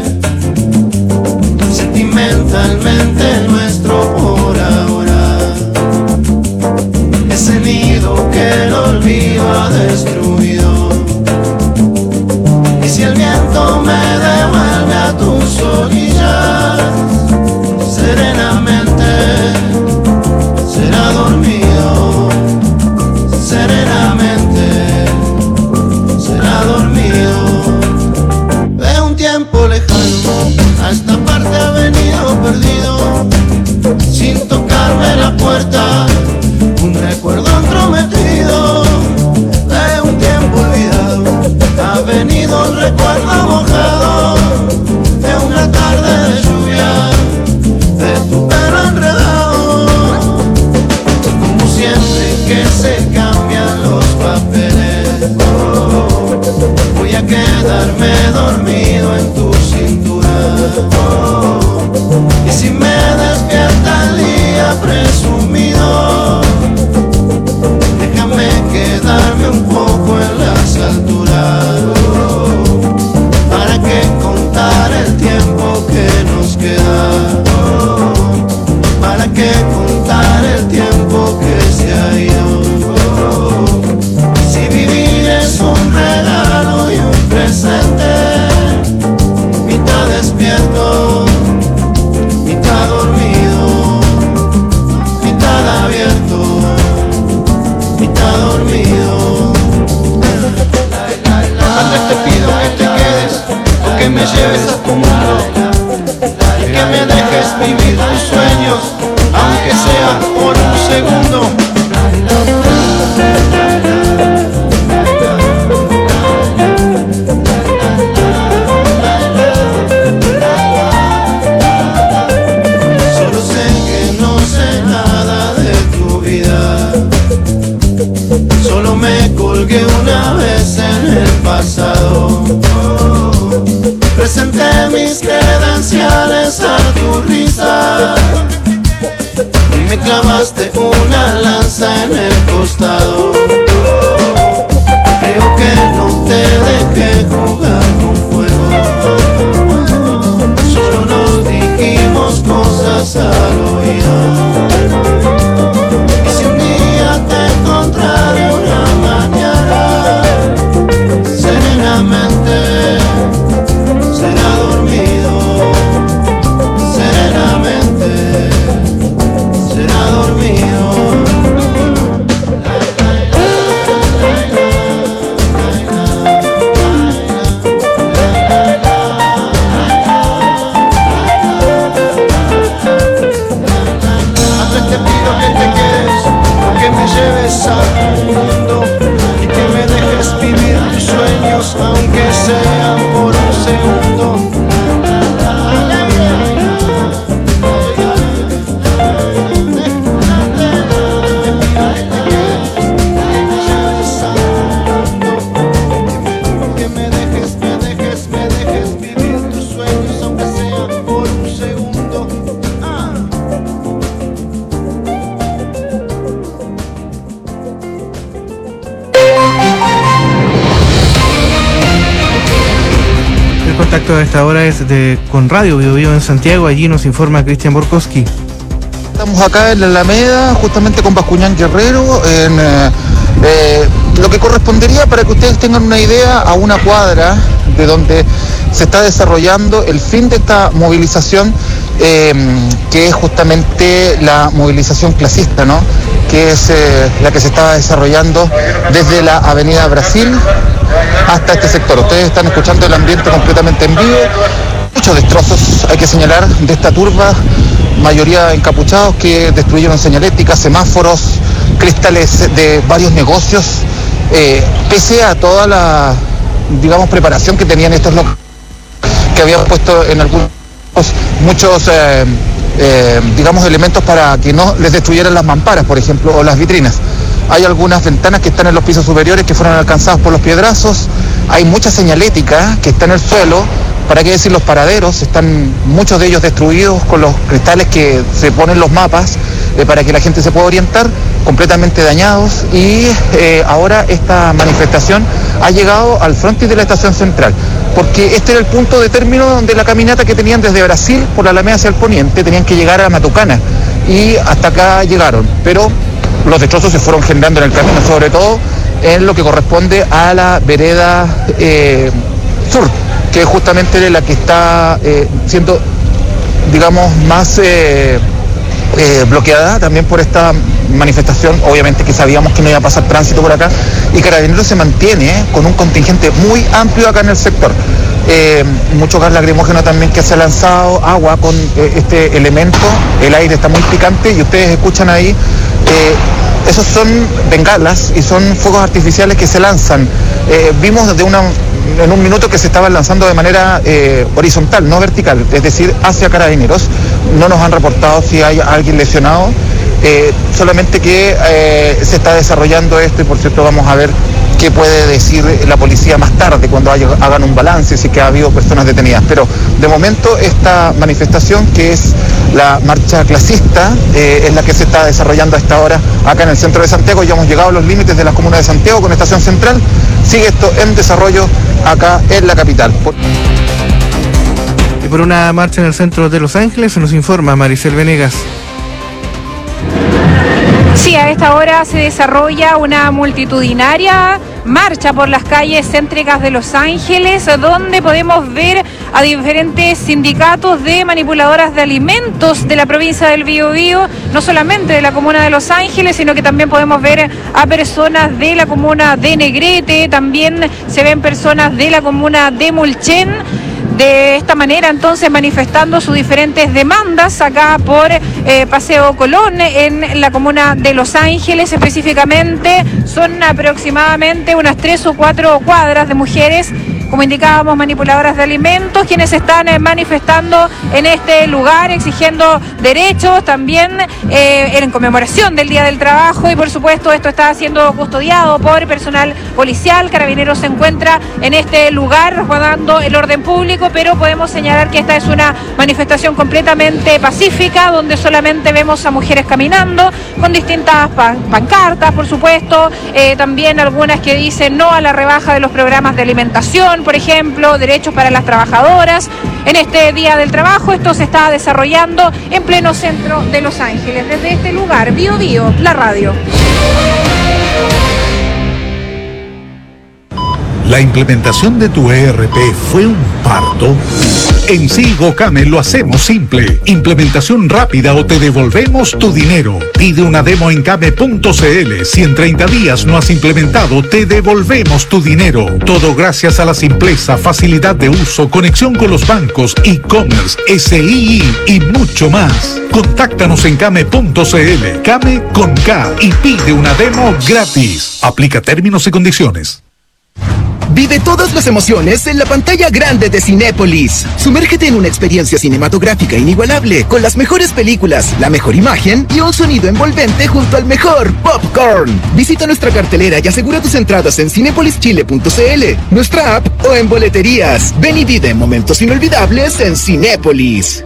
Sentimentalmente nuestro por ahora, ese nido que el olvido ha destruido. Y si el viento me devuelve a tus orillas, serenamente será dormido, serenamente será dormido. De un tiempo lejano, a esta parte ha venido perdido, sin tocarme la puerta, un recuerdo entrometido. De un tiempo olvidado, ha venido un recuerdo mojado de una tarde de lluvia, de tu pelo enredado. Como siempre que se cambian los papeles, oh, voy a quedarme dormido en tu cintura. Oh, y si me despierta el día presumido, déjame quedarme un poco en las alturas, oh, para que contar el tiempo que nos queda, oh, para que contar el tiempo que se ha ido. Oh, si vivir es un regalo y un presente, mitad despierto, mitad dormido, mitad abierto, mitad dormido. Antes te pido que te quedes o que me lleves a tu mundo, que me dejes vivir tus sueños, aunque sea por un segundo. Solo sé que no sé nada de tu vida, solo me colgué una vez en el pasado. Presenté mis credenciales a tu risa y me clavaste una lanza en el costado. Creo que no te dejé jugar con fuego, solo nos dijimos cosas al oído. Y si un día te encontraré una mañana, serenamente será dormido, serenamente será dormido. Antes te pido que te quedes, que me lleves a tu mundo y que me dejes vivir tus sueños, aunque sean por un segundo. Que me dejes, me dejes, me dejes vivir tus sueños, aunque sean por un segundo. Ah. El contacto a esta hora es de con Radio Biobío en Santiago. Allí nos informa Cristian Borkowski. Estamos acá en la Alameda, justamente con Bascuñán Guerrero, en eh, eh, lo que correspondería, para que ustedes tengan una idea, a una cuadra de donde se está desarrollando el fin de esta movilización, eh, que es justamente la movilización clasista, ¿no? Que es eh, la que se está desarrollando desde la Avenida Brasil hasta este sector. Ustedes están escuchando el ambiente completamente en vivo. Muchos destrozos, hay que señalar, de esta turba, mayoría encapuchados, que destruyeron señaléticas, semáforos, cristales de varios negocios, eh, pese a toda la, digamos, preparación que tenían estos locales, que habían puesto en algunos muchos eh, eh, digamos elementos para que no les destruyeran las mamparas, por ejemplo, o las vitrinas. Hay algunas ventanas que están en los pisos superiores que fueron alcanzadas por los piedrazos, hay mucha señalética que está en el suelo. ¿Para qué decir los paraderos? Están muchos de ellos destruidos con los cristales que se ponen los mapas eh, para que la gente se pueda orientar, completamente dañados, y eh, ahora esta manifestación ha llegado al frontis de la estación central, porque este era el punto de término donde la caminata que tenían desde Brasil por la Alameda hacia el poniente tenían que llegar a Matucana, y hasta acá llegaron, pero los destrozos se fueron generando en el camino, sobre todo en lo que corresponde a la vereda eh, sur, que es justamente la que está eh, siendo, digamos, más eh, eh, bloqueada también por esta manifestación. Obviamente que sabíamos que no iba a pasar tránsito por acá, y Carabineros se mantiene eh, con un contingente muy amplio acá en el sector. Eh, mucho gas lacrimógeno también que se ha lanzado, agua con eh, este elemento, el aire está muy picante y ustedes escuchan ahí, eh, esos son bengalas y son fuegos artificiales que se lanzan. Eh, vimos desde una... en un minuto que se estaban lanzando de manera eh, horizontal, no vertical, es decir, hacia Carabineros. No nos han reportado si hay alguien lesionado, eh, solamente que eh, se está desarrollando esto, y por cierto vamos a ver qué puede decir la policía más tarde cuando haya, hagan un balance, si que ha habido personas detenidas. Pero de momento esta manifestación, que es la marcha clasista, eh, es la que se está desarrollando a esta hora acá en el centro de Santiago. Ya hemos llegado a los límites de la comuna de Santiago con Estación Central. Sigue esto en desarrollo acá en la capital. Por... Y por una marcha en el centro de Los Ángeles se nos informa Maricel Venegas. Sí, a esta hora se desarrolla una multitudinaria marcha por las calles céntricas de Los Ángeles, donde podemos ver a diferentes sindicatos de manipuladoras de alimentos de la provincia del Biobío, no solamente de la comuna de Los Ángeles, sino que también podemos ver a personas de la comuna de Negrete, también se ven personas de la comuna de Mulchen. De esta manera, entonces, manifestando sus diferentes demandas acá por eh, Paseo Colón, en la comuna de Los Ángeles. Específicamente, son aproximadamente unas tres o cuatro cuadras de mujeres, como indicábamos, manipuladoras de alimentos, quienes están eh, manifestando en este lugar, exigiendo derechos, también eh, en conmemoración del Día del Trabajo, y por supuesto esto está siendo custodiado por personal policial. Carabineros se encuentra en este lugar resguardando el orden público, pero podemos señalar que esta es una manifestación completamente pacífica, donde solamente vemos a mujeres caminando con distintas pan pancartas, por supuesto, eh, también algunas que dicen no a la rebaja de los programas de alimentación, por ejemplo, derechos para las trabajadoras. En este Día del Trabajo, esto se está desarrollando en pleno centro de Los Ángeles. Desde este lugar, Bio Bio, la radio. ¿La implementación de tu E R P fue un parto? En Sigo Came lo hacemos simple. Implementación rápida o te devolvemos tu dinero. Pide una demo en came punto cl. Si en treinta días no has implementado, te devolvemos tu dinero. Todo gracias a la simpleza, facilidad de uso, conexión con los bancos, e-commerce, S I I y mucho más. Contáctanos en came punto cl. Came con K y pide una demo gratis. Aplica términos y condiciones. Vive todas las emociones en la pantalla grande de Cinépolis. Sumérgete en una experiencia cinematográfica inigualable, con las mejores películas, la mejor imagen y un sonido envolvente junto al mejor popcorn. Visita nuestra cartelera y asegura tus entradas en cinepolis chile punto cl, nuestra app o en boleterías. Ven y vive momentos inolvidables en Cinépolis.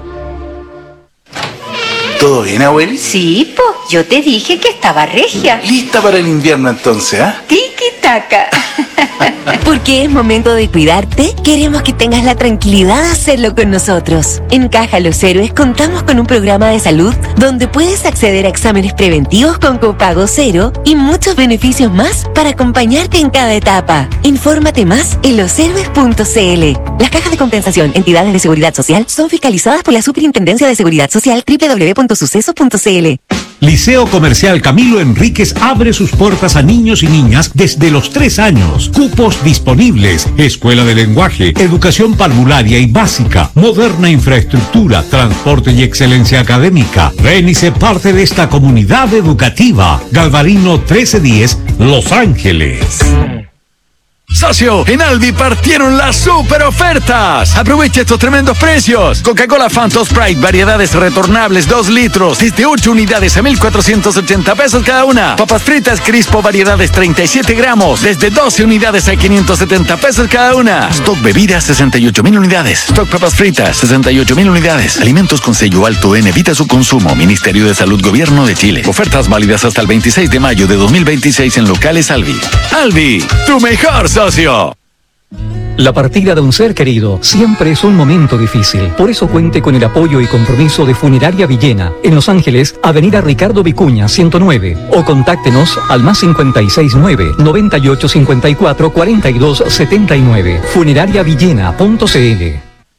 ¿Todo bien, abueli? Sí, po, yo te dije que estaba regia. Lista para el invierno entonces, ¿ah? Tiki-taka. Porque es momento de cuidarte, queremos que tengas la tranquilidad de hacerlo con nosotros. En Caja Los Héroes contamos con un programa de salud donde puedes acceder a exámenes preventivos con copago cero y muchos beneficios más para acompañarte en cada etapa. Infórmate más en loshéroes punto c l. Las cajas de compensación, entidades de seguridad social, son fiscalizadas por la Superintendencia de Seguridad Social doble u doble u doble u punto suceso punto c l. Liceo Comercial Camilo Enríquez abre sus puertas a niños y niñas desde los tres años. Cupos disponibles. Escuela de lenguaje, educación parvularia y básica, moderna infraestructura, transporte y excelencia académica. Ven y sé parte de esta comunidad educativa. Galvarino trece diez, Los Ángeles. Socio, en Aldi partieron las super ofertas. Aprovecha estos tremendos precios. Coca-Cola Fanta Sprite, variedades retornables, dos litros, desde ocho unidades a mil cuatrocientos ochenta pesos cada una. Papas fritas Crispo, variedades treinta y siete gramos, desde doce unidades a quinientos setenta pesos cada una. Stock bebidas, sesenta y ocho mil unidades. Stock papas fritas, sesenta y ocho mil unidades. Alimentos con sello alto en, evita su consumo. Ministerio de Salud, Gobierno de Chile. Ofertas válidas hasta el veintiséis de mayo de dos mil veintiséis en locales Aldi. Aldi, tu mejor socio. La partida de un ser querido siempre es un momento difícil. Por eso cuente con el apoyo y compromiso de Funeraria Villena, en Los Ángeles, Avenida Ricardo Vicuña, ciento nueve. O contáctenos al más cincuenta y seis nueve, noventa y ocho cincuenta y cuatro, cuarenta y dos setenta y nueve. Funeraria Villena punto c l.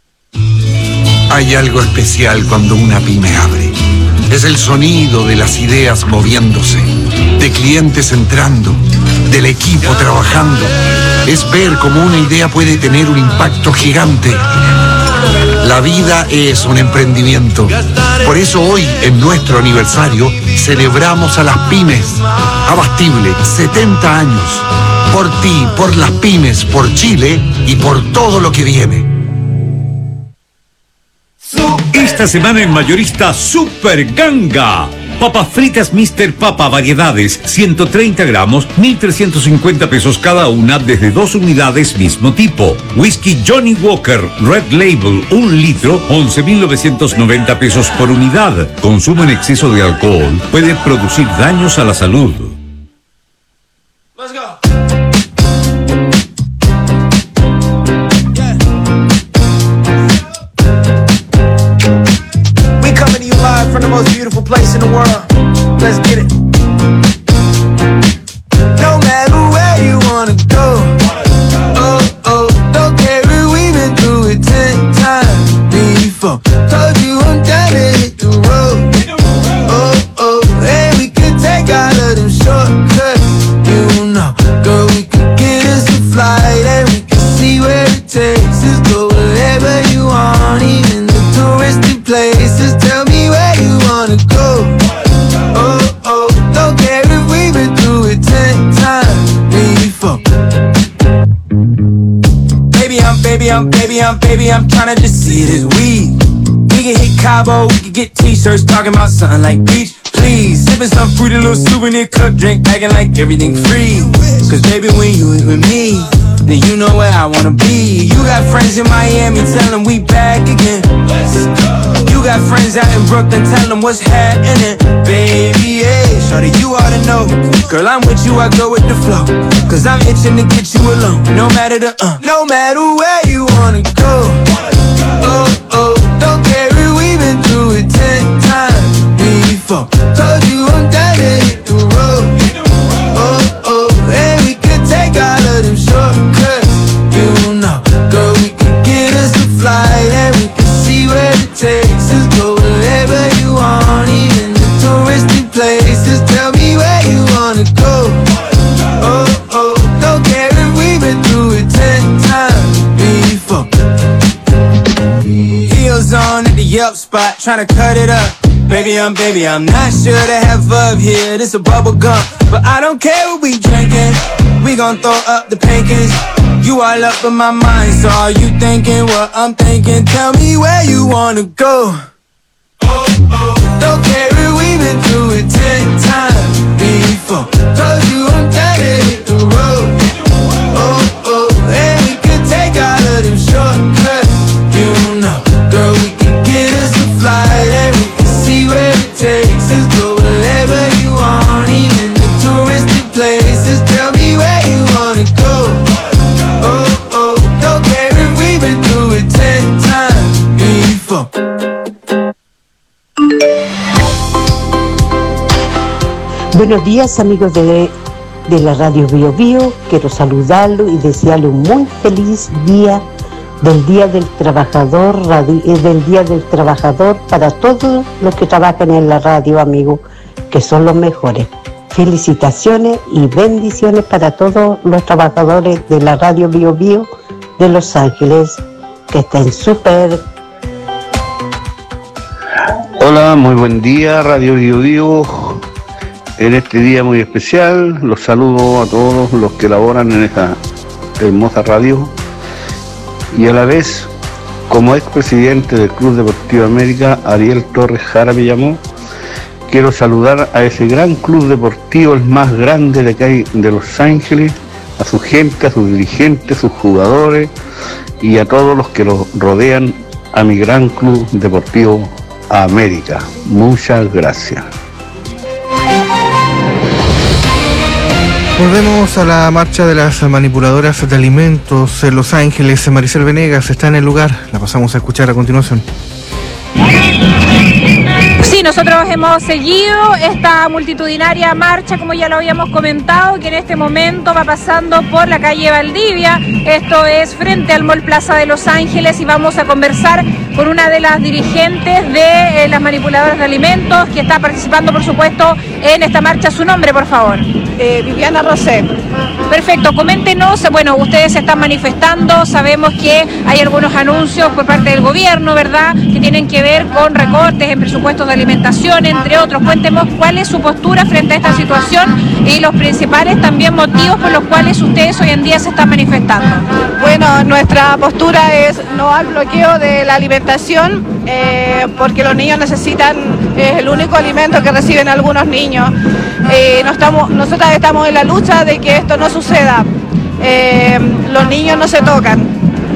Hay algo especial cuando una pyme abre. Es el sonido de las ideas moviéndose, de clientes entrando, del equipo trabajando. Es ver cómo una idea puede tener un impacto gigante. La vida es un emprendimiento. Por eso hoy, en nuestro aniversario, celebramos a las pymes. Abastible, setenta años. Por ti, por las pymes, por Chile y por todo lo que viene. Esta semana en Mayorista Super Ganga. Papas fritas míster Papa variedades, ciento treinta gramos, mil trescientos cincuenta pesos cada una desde dos unidades mismo tipo. Whisky Johnny Walker Red Label, un litro, once mil novecientos noventa pesos por unidad. Consumo en exceso de alcohol puede producir daños a la salud. Let's go. From the most beautiful place in the world. Let's get it. No matter where you wanna go. Oh, oh, don't care if we've been through it ten times before. Told you I'm down to hit the road. Oh, oh, and we can take all of them shortcuts. You know, girl, we could get us a flight and we can see where it takes us. Go wherever you want, even the touristy places. Tell me where you wanna go. Oh, oh, don't care if we've been through it ten times before. Baby, I'm, baby, I'm, baby, I'm, baby, I'm tryna just see it as we. We can hit Cabo, we can get t-shirts talking about something like beach. Please, sipping some fruity little souvenir cup drink, acting like everything free. Cause baby, when you with me, then you know where I wanna be. You got friends in Miami, tell them we back again. You got friends out in Brooklyn, tell them what's happening. Baby, yeah, shorty, you ought to know. Girl, I'm with you, I go with the flow. Cause I'm itching to get you alone. No matter the, uh, no matter where you wanna go. Oh, oh, don't care if we've been through it ten times before. Told you I'm down to hit the road. Oh, oh, and we could take all of them shortcuts. You know, girl, we could get us a flight and we could see where it takes us. Go wherever you want, even the touristy places. Tell me where you wanna go. Oh, oh, don't care if we've been through it ten times before. Heels on at the Yelp spot, tryna cut it up. Baby, I'm, baby, I'm not sure to have up here. This a bubble gum, but I don't care what we drinking. We gon' throw up the pancakes. You all up in my mind, so are you thinking what I'm thinking? Tell me where you wanna go. Oh, oh. Don't care if we've been through it ten times before. Told you I'm down to hit the road. Oh, oh, and we could take all of them shortcuts. You know, girl, we can get us a flight and we can see where it takes us. Go wherever you want, even the touristy places. Tell me where you wanna go. Buenos días, amigos de, de la radio Bio Bio. Quiero saludarlo y desearle un muy feliz día del Día del Trabajador, radi- eh, del Día del Trabajador para todos los que trabajan en la radio, amigos, que son los mejores. Felicitaciones y bendiciones para todos los trabajadores de la radio Bio Bio de Los Ángeles, que estén súper. Hola, muy buen día, Radio Bio Bio. En este día muy especial, los saludo a todos los que laboran en esta hermosa radio. Y a la vez, como expresidente del Club Deportivo América, Ariel Torres Jara me llamó, quiero saludar a ese gran club deportivo, el más grande de acá de Los Ángeles, a su gente, a sus dirigentes, sus jugadores y a todos los que lo rodean, a mi gran Club Deportivo América. Muchas gracias. Volvemos a la marcha de las manipuladoras de alimentos en Los Ángeles. Maricel Venegas está en el lugar. La pasamos a escuchar a continuación. Sí, nosotros hemos seguido esta multitudinaria marcha, como ya lo habíamos comentado, que en este momento va pasando por la calle Valdivia. Esto es frente al Mall Plaza de Los Ángeles y vamos a conversar con una de las dirigentes de eh, las manipuladoras de alimentos que está participando, por supuesto, en esta marcha. Su nombre, por favor. Eh, Viviana Rosé. Perfecto, coméntenos, bueno, ustedes se están manifestando, sabemos que hay algunos anuncios por parte del gobierno, ¿verdad?, que tienen que ver con recortes en presupuestos de alimentación, entre otros. Cuéntenos cuál es su postura frente a esta situación y los principales también motivos por los cuales ustedes hoy en día se están manifestando. Bueno, nuestra postura es no al bloqueo de la alimentación, eh, porque los niños necesitan, es el único alimento que reciben algunos niños. Eh, no estamos, nosotras estamos en la lucha de que esto no suceda. Eh, los niños no se tocan.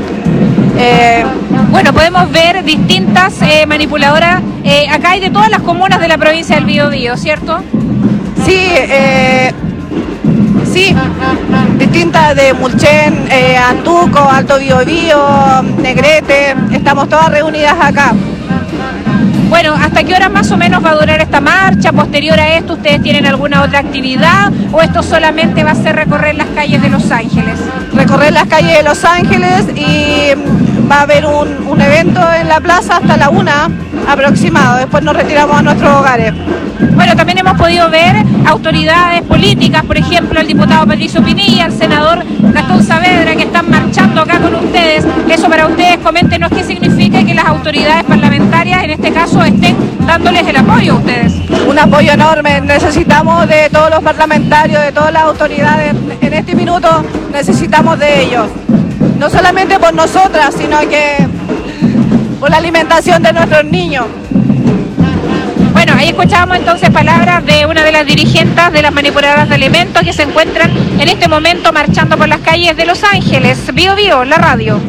Eh, bueno, podemos ver distintas eh, manipuladoras. Eh, acá hay de todas las comunas de la provincia del Biobío, ¿cierto? Sí, eh, sí, distintas de Mulchen, eh, Antuco, Alto Biobío, Negrete, estamos todas reunidas acá. Bueno, ¿hasta qué hora más o menos va a durar esta marcha? Posterior a esto, ¿ustedes tienen alguna otra actividad o esto solamente va a ser recorrer las calles de Los Ángeles? Recorrer las calles de Los Ángeles y va a haber un, un evento en la plaza hasta la una aproximado. Después nos retiramos a nuestros hogares. Bueno, también hemos podido ver autoridades políticas, por ejemplo, el diputado Patricio Pinilla, el senador Gastón Saavedra, que están marchando acá con ustedes. Eso para ustedes, coméntenos qué significa que las autoridades parlamentarias, en este caso, estén dándoles el apoyo a ustedes. Un apoyo enorme, necesitamos de todos los parlamentarios, de todas las autoridades. En este minuto necesitamos de ellos, no solamente por nosotras, sino que por la alimentación de nuestros niños. Bueno, ahí escuchábamos entonces palabras de una de las dirigentes de las manipuladoras de alimentos que se encuentran en este momento marchando por las calles de Los Ángeles. Bio Bio, la radio.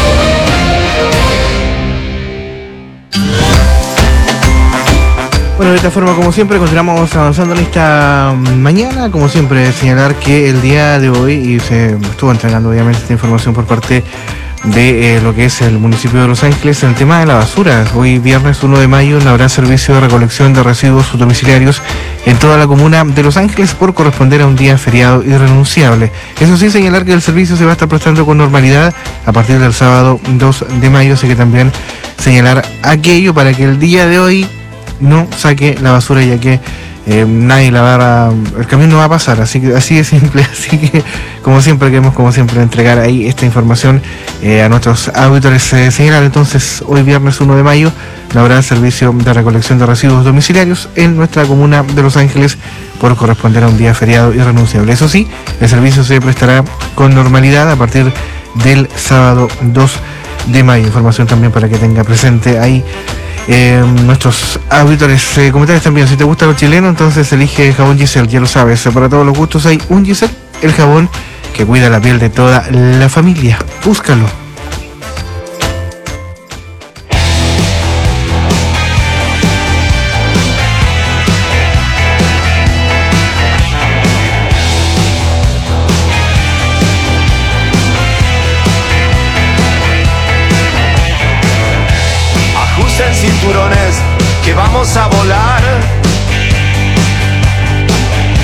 Bueno, de esta forma, como siempre, continuamos avanzando en esta mañana. Como siempre, señalar que el día de hoy, y se estuvo entregando obviamente esta información por parte de eh, lo que es el municipio de Los Ángeles, el tema de la basura. Hoy viernes uno de mayo no habrá servicio de recolección de residuos domiciliarios en toda la comuna de Los Ángeles por corresponder a un día feriado irrenunciable. Eso sí, señalar que el servicio se va a estar prestando con normalidad a partir del sábado dos de mayo, así que también señalar aquello para que el día de hoy no saque la basura, ya que eh, nadie la va a, el camión no va a pasar, así que así de simple. Así que como siempre queremos como siempre entregar ahí esta información eh, a nuestros auditores. Eh, señalar entonces, hoy viernes uno de mayo no habrá servicio de recolección de residuos domiciliarios en nuestra comuna de Los Ángeles por corresponder a un día feriado irrenunciable. Eso sí, el servicio se prestará con normalidad a partir del sábado dos de mayo. Información también para que tenga presente ahí Eh, nuestros auditores. Eh, comentarios también, si te gusta lo chileno, entonces elige jabón Giselle, ya lo sabes, para todos los gustos hay un Giselle, el jabón que cuida la piel de toda la familia. Búscalo. Cinturones que vamos a volar.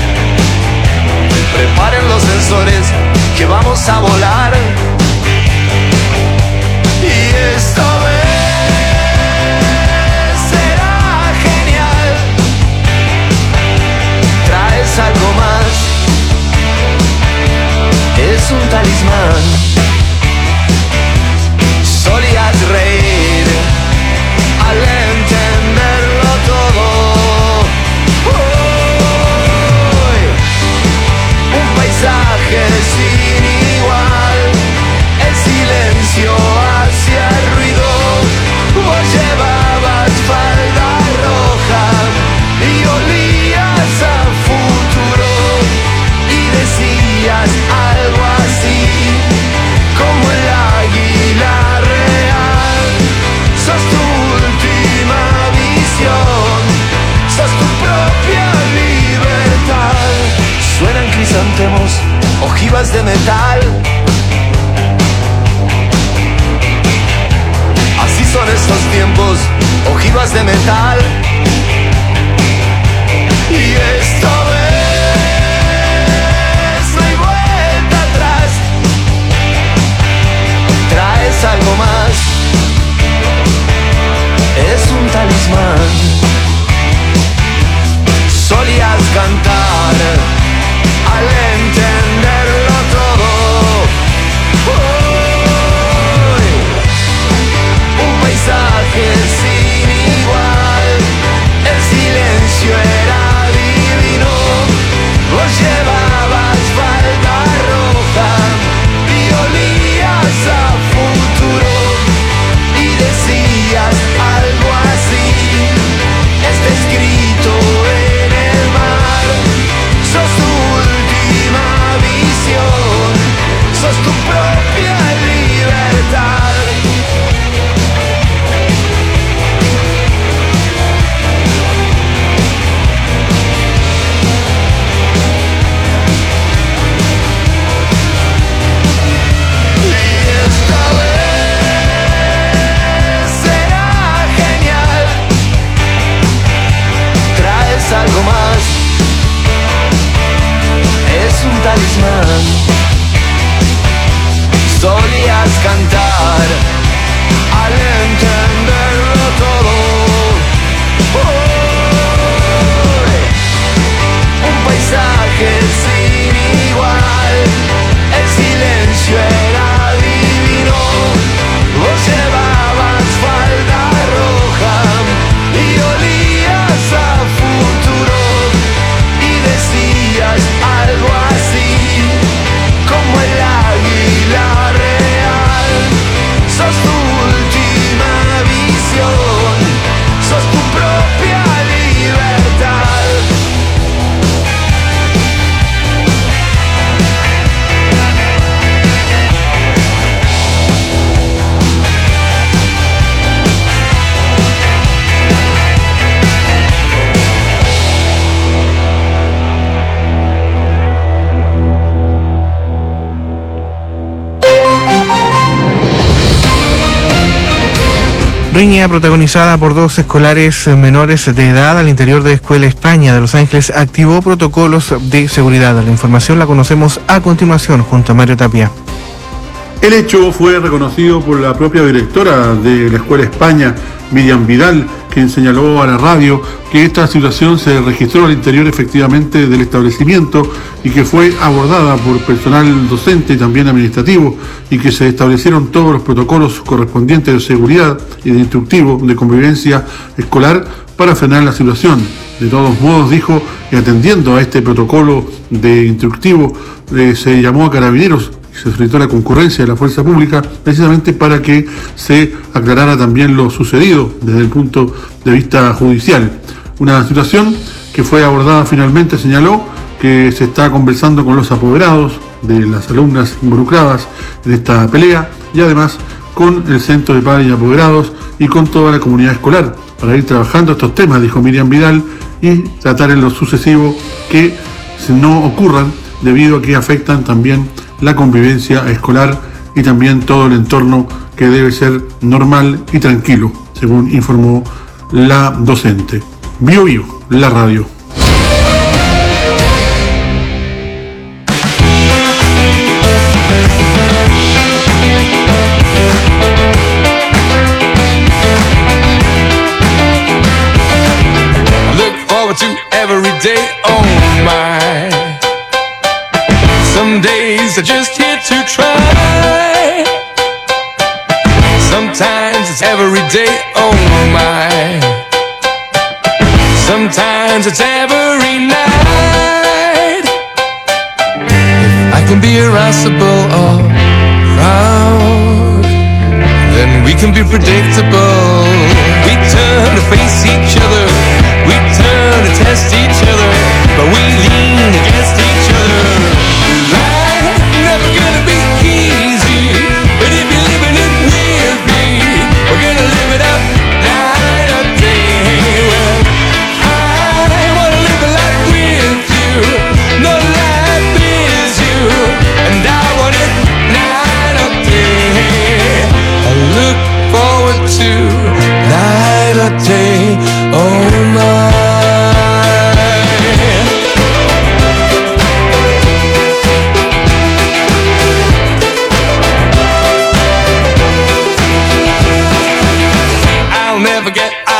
puertas de metal. Y esta vez no hay vuelta atrás. Traes algo más. Es un talismán. Solías cantar al entenderlo todo. Hoy, un paisaje sin igual. El silencio era divino. Vos llevabas falda roja y olías a futuro. Y decías algo así: está escrito en el mar. Sos tu última visión. Sos tu propia libertad. Y esta vez será genial. Traes algo más. Es un talismán. Solías cantar al entenderlo todo. Hoy, un paisaje sin igual. El silencio era divino. Vos llevabas falda roja y olías a futuro. Y decías algo así como el águila real. Sos tu última visión. Sos tu propia libertad. Riña protagonizada por dos escolares menores de edad al interior de Escuela España de Los Ángeles activó protocolos de seguridad. La información la conocemos a continuación junto a Mario Tapia. El hecho fue reconocido por la propia directora de la Escuela España, Miriam Vidal, quien señaló a la radio que esta situación se registró al interior efectivamente del establecimiento y que fue abordada por personal docente y también administrativo, y que se establecieron todos los protocolos correspondientes de seguridad y de instructivo de convivencia escolar para frenar la situación. De todos modos, dijo, y atendiendo a este protocolo de instructivo, eh, se llamó a Carabineros. Se solicitó la concurrencia de la fuerza pública precisamente para que se aclarara también lo sucedido desde el punto de vista judicial. Una situación que fue abordada finalmente, señaló que se está conversando con los apoderados de las alumnas involucradas en esta pelea y además con el Centro de Padres y Apoderados y con toda la comunidad escolar para ir trabajando estos temas, dijo Miriam Vidal, y tratar en lo sucesivo que no ocurran debido a que afectan también la convivencia escolar y también todo el entorno que debe ser normal y tranquilo, según informó la docente. Bio Bio, la radio. Look forward to every day, oh my. Some days are just here to try. Sometimes it's every day, oh my. Sometimes it's every night. If I can be irascible or proud, then we can be predictable. We turn to face each other, we turn to test each other, but we lean against each other. Life never gonna be easy, but if you're living it with me, we're gonna live it up night or day. Well, I wanna live a life with you, no life is you, and I want it night or day. I look forward to night or day.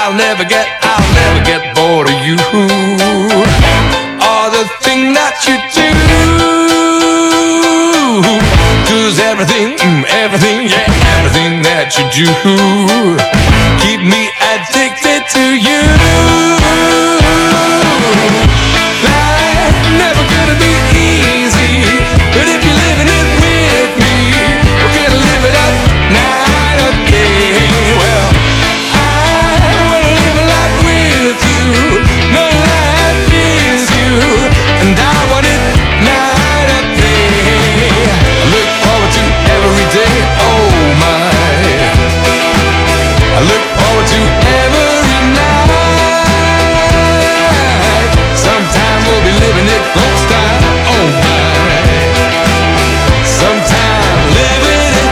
I'll never get, I'll never get bored of you. Or the thing that you do. 'Cause everything, mm, everything, yeah, everything that you do keep me addicted to you. Life's never gonna be easy, but if you're living it with me, we're gonna live it up night or day. Well, I wanna live a life with you, no life is you, and I want it night or day. I look forward to every day, oh my. I look forward to every night. Sometime we'll be living it folk style, oh my. Sometime living it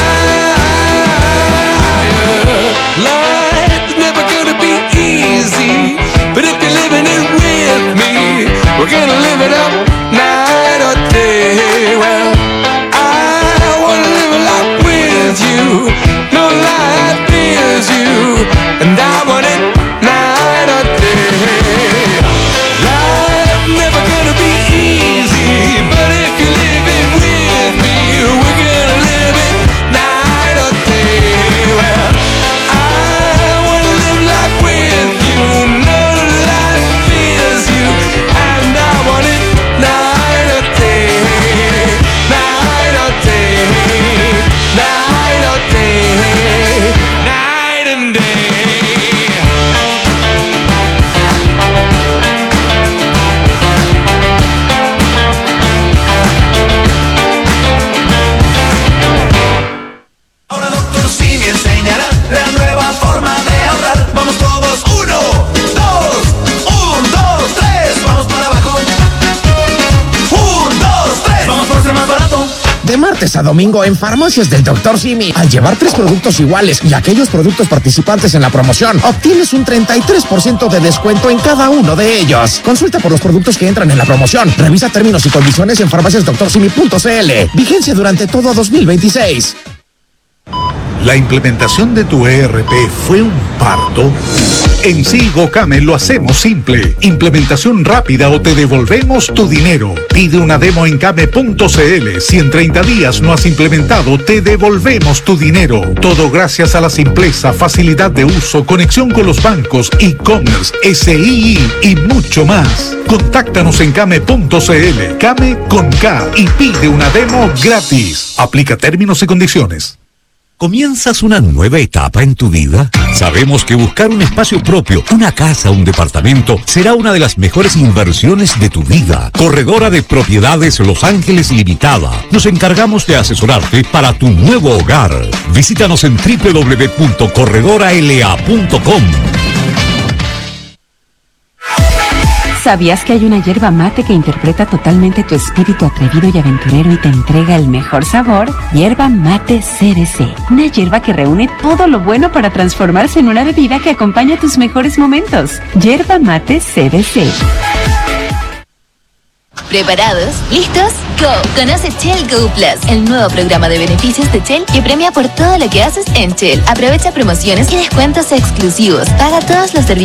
higher. Life's never gonna be easy, but if you're living it with me, we're gonna live it up night or day. Well, I wanna live a life with you, no life is you, and I want it night or day. Life never gonna be easy, but if you live it with me, we're gonna live it night or day. Well, I wanna live life with you, no life is you, and I want it night or day, night or day, night or day, night and day. Ahora doctor Simi enseñará la nueva forma de ahorrar. Vamos todos, uno, dos, un, dos, tres, vamos para abajo. Un, dos, tres, vamos por ser más barato. De martes a domingo en Farmacias del doctor Simi, al llevar tres productos iguales y aquellos productos participantes en la promoción, obtienes un treinta y tres por ciento de descuento en cada uno de ellos. Consulta por los productos que entran en la promoción. Revisa términos y condiciones en farmacias doctor simi punto c l. Vigencia durante todo dos mil veintiséis. ¿La implementación de tu E R P fue un parto? En Sigo Came lo hacemos simple. Implementación rápida o te devolvemos tu dinero. Pide una demo en came punto c l. Si en treinta días no has implementado, te devolvemos tu dinero. Todo gracias a la simpleza, facilidad de uso, conexión con los bancos, e-commerce, S I I y mucho más. Contáctanos en came punto c l. Came con K y pide una demo gratis. Aplica términos y condiciones. ¿Comienzas una nueva etapa en tu vida? Sabemos que buscar un espacio propio, una casa, un departamento, será una de las mejores inversiones de tu vida. Corredora de Propiedades Los Ángeles Limitada. Nos encargamos de asesorarte para tu nuevo hogar. Visítanos en doble u doble u doble u punto corredora l a punto com. ¿Sabías que hay una hierba mate que interpreta totalmente tu espíritu atrevido y aventurero y te entrega el mejor sabor? Hierba Mate C D C. Una hierba que reúne todo lo bueno para transformarse en una bebida que acompaña tus mejores momentos. Hierba Mate C D C. ¿Preparados? ¿Listos? Go! Conoce Shell Go Plus, el nuevo programa de beneficios de Shell que premia por todo lo que haces en Shell. Aprovecha promociones y descuentos exclusivos. Paga todos los servicios